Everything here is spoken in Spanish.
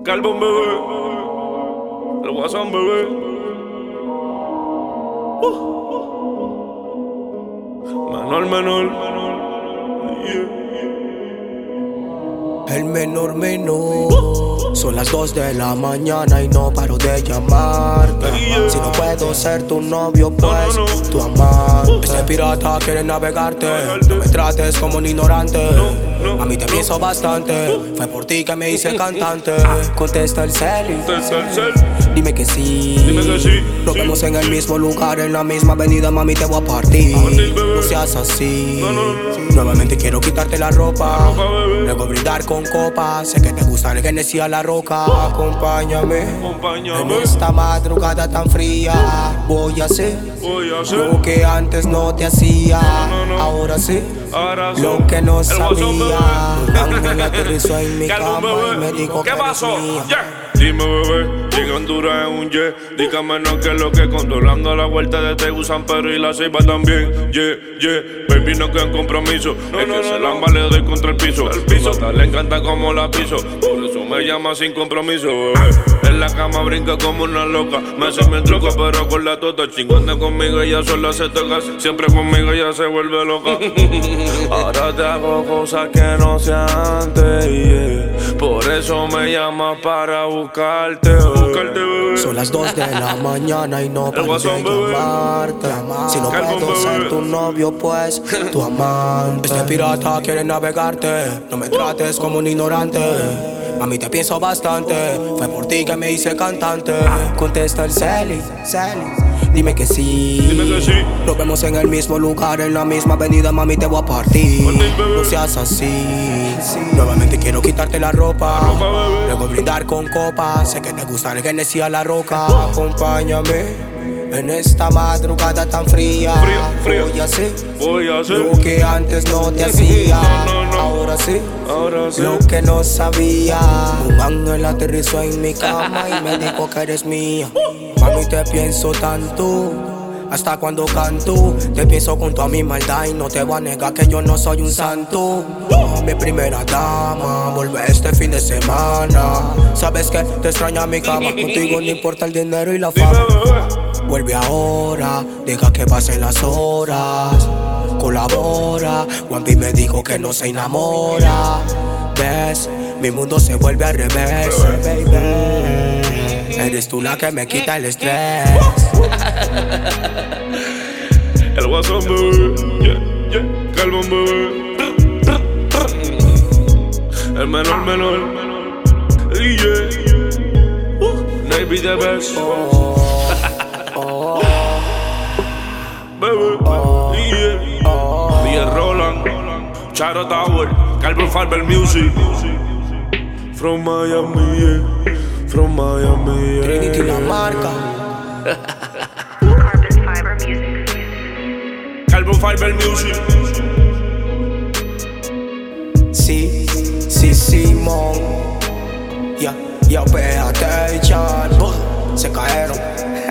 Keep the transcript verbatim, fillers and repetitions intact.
Carbon, bebé. El Guasón, bebé. Uh. Menor, menor. Yeah. El menor menor. Son las dos de la mañana y no paro de llamarte. Si no puedo ser tu novio, pues no, no, no. tu amante. Este pirata quiere navegarte. No me trates como un ignorante. A mí te pienso bastante. Fue por ti que me hice cantante. Contesta el cel. Dime que sí. Dime que sí. Nos sí. vemos en el mismo lugar, en la misma avenida, mami, te voy a partir. No seas así. No, no, no. Nuevamente quiero quitarte la ropa. La ropa, bebé. Luego brindar con copas. Sé que te gusta el Genesis a la roca. Acompáñame. Acompáñame. En esta madrugada tan fría. Voy a hacer, Voy a hacer lo que antes no te hacía. No, no, no. Ahora sí. Ahora sí. Lo que no El sabía. Guasón, bebé. Un ángel aterrizó en mi Carbon, cama bebé. y me dijo ¿Qué que pasó? eres mía. Yeah. Dime, bebé, llega Honduras en un jet. Dígame no que lo que controlando la vuelta de Tegu, San Pedro y la Ceiba también. Yeah, yeah, baby, no quedan compromiso. No, es no, que no, se no. La han valido contra el piso. El piso le encanta como la piso. Por eso me llama sin compromiso, bebé. En la cama brinca como una loca. Me hace mi troca, pero con la tota. Chingando conmigo, ella sola se toca. Siempre conmigo ella se vuelve loca. Ahora te hago cosas que no sea antes, yeah. Por eso me llamas para buscarte, buscarte, bebé. Son las dos de la mañana y no paro Guasón, de bebé. llamarte. Si no Carbon, puedo ser bebé. tu novio, pues tu amante. Este pirata quiere navegarte. No me trates como un ignorante. Mami, te pienso bastante. Fue por ti que me hice cantante. Contesta el celi, celi. Dime que sí. Dime que sí. Nos vemos en el mismo lugar, en la misma avenida, mami, te voy a partir. No seas así. Nuevamente quiero quitarte la ropa. Luego brindar con copas. Sé que te gusta el Genesis a la roca. Acompáñame en esta madrugada tan fría. Frío, frío. Voy a hacer, Voy a hacer lo que antes no te hacía. No, no, no. Ahora sí. Ahora sí. Lo que no sabía. Un ángel aterrizó en mi cama y me dijo que eres mía. Mami, te pienso tanto. Hasta cuando canto, te pienso con toda mi maldad y no te voy a negar que yo no soy un santo. Oh, mi primera dama, vuelve este fin de semana. Sabes que te extraña mi cama, contigo no importa el dinero y la fama. Vuelve ahora, deja que pasen las horas. Colabora, Juanpi me dijo que no se enamora. Ves, mi mundo se vuelve al revés, baby. Eres tú la que me quita el estrés. El Guasón, bebé. Yeah, yeah. Carbon, bebé. El menor, menor. Yeah. Uh. Navy the best. Oh, oh, Bebé. oh, Yeah. oh. Villa Roland. Charo Tower. Carbon Fiber Music. From Miami, yeah. From Miami, yeah. Trinity la marca. Carbon Fiber Music. Carbon Fiber Music. Sí, sí, Simón. Ya, ya, pégate, chan. Se cayeron.